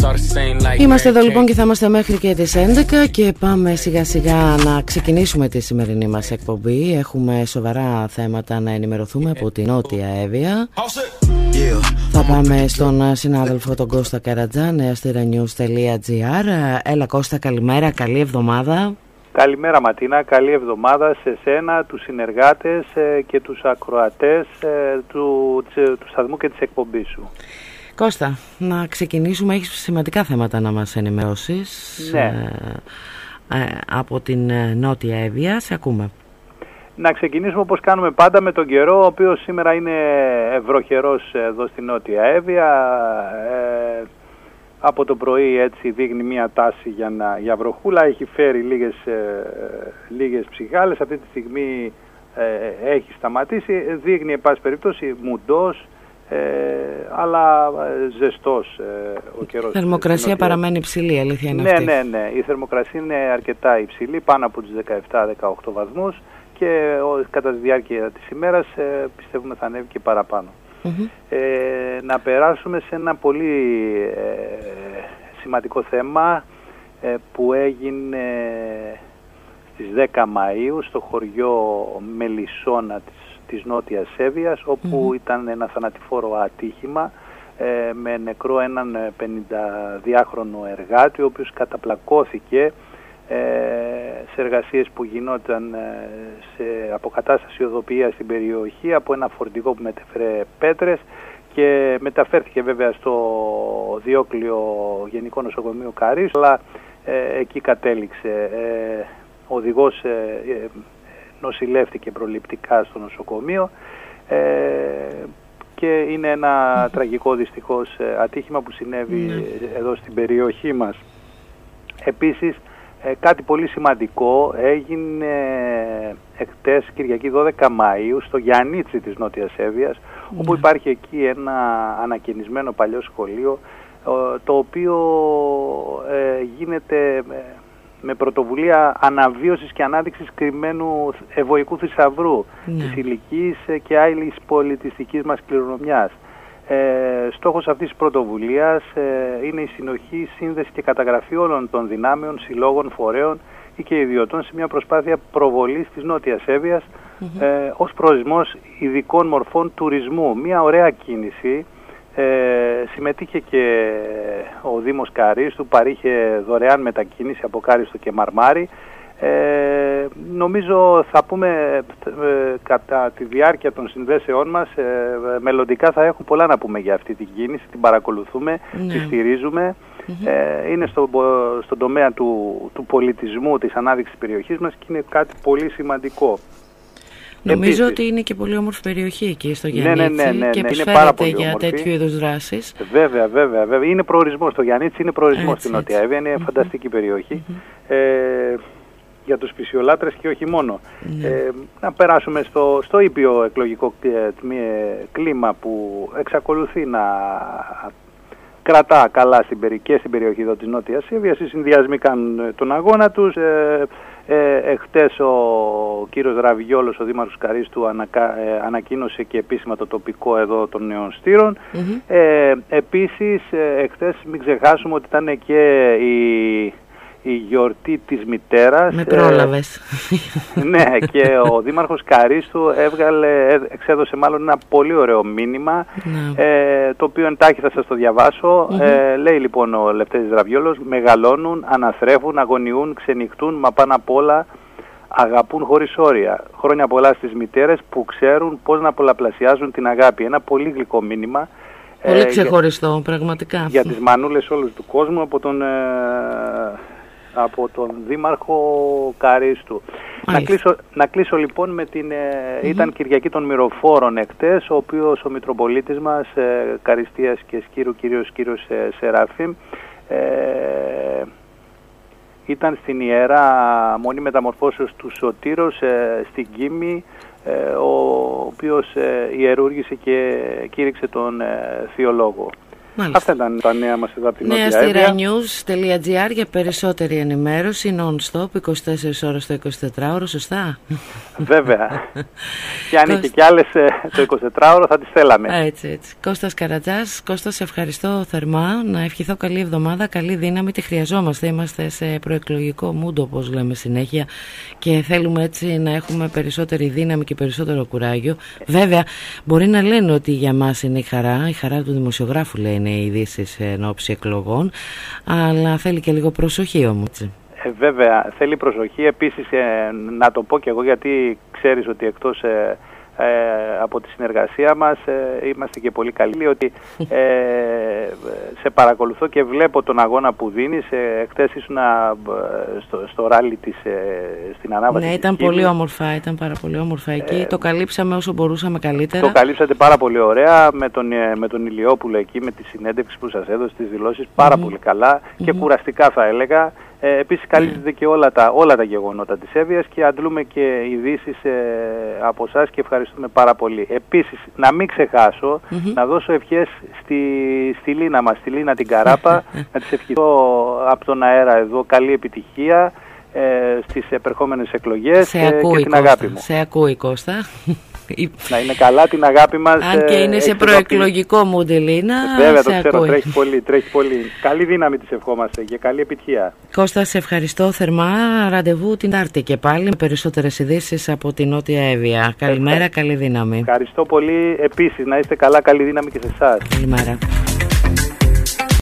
Είμαστε εδώ λοιπόν και θα είμαστε μέχρι και τις 11 και πάμε σιγά σιγά να ξεκινήσουμε τη σημερινή μας εκπομπή. Έχουμε σοβαρά θέματα να ενημερωθούμε από την Νότια Εύβοια. Θα πάμε στον συνάδελφο τον Κώστα Καρατζά, neasteranews.gr. Έλα Κώστα, καλημέρα, καλή εβδομάδα. Καλημέρα Ματίνα, καλή εβδομάδα σε σένα, τους συνεργάτες και τους ακροατές του σταθμού και της εκπομπής σου. Κώστα, να ξεκινήσουμε, έχεις σημαντικά θέματα να μας ενημερώσεις. Ναι. Από την Νότια Εύβοια, σε ακούμε. Να ξεκινήσουμε όπως κάνουμε πάντα με τον καιρό, ο οποίος σήμερα είναι βροχερός εδώ στη Νότια Εύβοια. Από το πρωί έτσι δείχνει μια τάση για βροχούλα, έχει φέρει λίγες ψυχάλες, αυτή τη στιγμή έχει σταματήσει, δείχνει εν πάση περιπτώσει μουντός, αλλά ζεστός ο καιρός. Η θερμοκρασία παραμένει υψηλή, αλήθεια είναι αυτή. Ναι, η θερμοκρασία είναι αρκετά υψηλή, πάνω από τους 17-18 βαθμούς και κατά τη διάρκεια της ημέρας πιστεύουμε θα ανέβει και παραπάνω. Να περάσουμε σε ένα πολύ σημαντικό θέμα που έγινε στις 10 Μαΐου στο χωριό Μελισσόνα της Νότιας Εύβοιας, όπου ήταν ένα θανατηφόρο ατύχημα με νεκρό έναν 52χρονο εργάτη, ο οποίος καταπλακώθηκε σε εργασίες που γινόταν σε αποκατάσταση οδοποιίας στην περιοχή από ένα φορτηγό που μετέφερε πέτρες και μεταφέρθηκε βέβαια στο Διόκλειο Γενικό Νοσοκομείο Καρύσου, αλλά εκεί κατέληξε. Ο οδηγός νοσηλεύτηκε προληπτικά στο νοσοκομείο και είναι ένα τραγικό δυστυχώς ατύχημα που συνέβη εδώ στην περιοχή μας. Επίσης κάτι πολύ σημαντικό έγινε χτες Κυριακή 12 Μαΐου στο Γιαννίτσι της Νότιας Εύβοιας, όπου υπάρχει εκεί ένα ανακαινισμένο παλιό σχολείο, το οποίο γίνεται με πρωτοβουλία αναβίωσης και ανάδειξης κρυμμένου ευωικού θησαυρού της ηλικής και άειλης πολιτιστικής μας κληρονομιάς. Στόχος αυτής της πρωτοβουλίας είναι η συνοχή, σύνδεση και καταγραφή όλων των δυνάμεων, συλλόγων, φορέων ή και ιδιωτών σε μια προσπάθεια προβολής της Νότιας Εύβοιας ως προορισμός ειδικών μορφών τουρισμού. Μια ωραία κίνηση. Συμμετείχε και ο Δήμος Καρύστου, παρήχε δωρεάν μετακίνηση από Κάριστο και Μαρμάρι. Νομίζω θα πούμε κατά τη διάρκεια των συνδέσεών μας, μελλοντικά θα έχουν πολλά να πούμε για αυτή την κίνηση, την παρακολουθούμε, τη στηρίζουμε. Είναι στον τομέα του πολιτισμού, της ανάδειξης της περιοχής μας και είναι κάτι πολύ σημαντικό. Νομίζω ότι είναι και πολύ όμορφη περιοχή εκεί στο Γιαννίτσι και προσφέρεται για τέτοιου είδους δράσεις. Βέβαια. Είναι προορισμός το Γιαννίτσι, είναι προορισμός στην Νότια Εύβοια, είναι φανταστική περιοχή για τους φυσιολάτρες και όχι μόνο. Να περάσουμε στο ήπιο εκλογικό κλίμα που εξακολουθεί να κρατά καλά και στην περιοχή εδώ της Νότιας Εύβοιας. Οι συνδυασμοί κάνουν τον αγώνα τους. Εχθές ο κύριος Ραβιόλος, ο Δήμαρχος Καρύστου, ανακοίνωσε και επίσημα το τοπικό εδώ των Νέων Στήρων. Επίσης, εχθές μην ξεχάσουμε ότι ήταν και η γιορτή της μητέρας. Με πρόλαβες. Ναι, και ο Δήμαρχος Καρύστου εξέδωσε μάλλον ένα πολύ ωραίο μήνυμα, το οποίο εντάχει θα σας το διαβάσω. Λέει λοιπόν ο Λευτέρης Ραβιόλος: μεγαλώνουν, αναθρέφουν, αγωνιούν, ξενυχτούν, μα πάνω απ' όλα αγαπούν χωρίς όρια. Χρόνια πολλά στις μητέρες που ξέρουν πώς να πολλαπλασιάζουν την αγάπη. Ένα πολύ γλυκό μήνυμα. Πολύ ξεχωριστό, πραγματικά. Για τις μανούλες όλους του κόσμου από τον Δήμαρχο Καρύστου. Να κλείσω λοιπόν με την... Ήταν Κυριακή των Μυροφόρων εχθές, ο οποίος ο Μητροπολίτης μας, Καριστίας και Σκύρου, κύριος Σεραφείμ, ήταν στην Ιερά Μονή Μεταμορφώσεως του Σωτήρος στην Κίμη, ο οποίος ιερούργησε και κήρυξε τον Θεολόγο. Αυτά ήταν τα νέα μας εδώ από την Νότια Εύβοια. News.gr για περισσότερη ενημέρωση non-stop, 24 ώρες το 24ωρο, σωστά? Βέβαια. Και αν είχε κι άλλες το 24ωρο θα τις θέλαμε. Έτσι. Κώστας Καρατζάς. Κώστα, σε ευχαριστώ θερμά. Να ευχηθώ καλή εβδομάδα, καλή δύναμη. Τη χρειαζόμαστε. Είμαστε σε προεκλογικό mood, όπως λέμε συνέχεια, και θέλουμε έτσι να έχουμε περισσότερη δύναμη και περισσότερο κουράγιο. Βέβαια, μπορεί να λένε ότι για μας είναι η χαρά του δημοσιογράφου, λένε οι ειδήσεις εν ώψη εκλογών, αλλά θέλει και λίγο προσοχή όμως. Βέβαια, θέλει προσοχή. Επίσης, να το πω και εγώ, γιατί ξέρεις ότι εκτός από τη συνεργασία μας είμαστε και πολύ καλοί, ότι σε παρακολουθώ και βλέπω τον αγώνα που δίνεις. Χτες ήσουν στο ράλι της, στην ανάβαση. Ναι, ήταν πολύ όμορφα, ήταν πάρα πολύ όμορφα εκεί. Το καλύψαμε όσο μπορούσαμε καλύτερα. Το καλύψατε πάρα πολύ ωραία με τον Ηλιόπουλο εκεί, με τη συνέντευξη που σας έδωσε, τις δηλώσεις πάρα πολύ καλά και κουραστικά θα έλεγα. Επίσης καλύπτεται και όλα τα γεγονότα της Εύβοιας και αντλούμε και ειδήσεις από εσάς και ευχαριστούμε πάρα πολύ. Επίσης, να μην ξεχάσω να δώσω ευχές στη Λίνα μας, στη Λίνα την Καράπα, να της ευχηθώ από τον αέρα εδώ καλή επιτυχία στις επερχόμενες εκλογές και την αγάπη μου. Σε ακούει, Κώστα. Να είναι καλά, την αγάπη μας. Αν και είναι σε προεκλογικό mood, Λίνα. Βέβαια, το ξέρω, τρέχει πολύ. Καλή δύναμη της ευχόμαστε και καλή επιτυχία. Κώστα, σε ευχαριστώ θερμά. Ραντεβού την Τάρτη και πάλι με περισσότερες ειδήσεις από την Νότια Εύβοια. Καλημέρα, καλή δύναμη. Ευχαριστώ πολύ. Επίσης, να είστε καλά, καλή δύναμη και σε εσάς. Καλημέρα.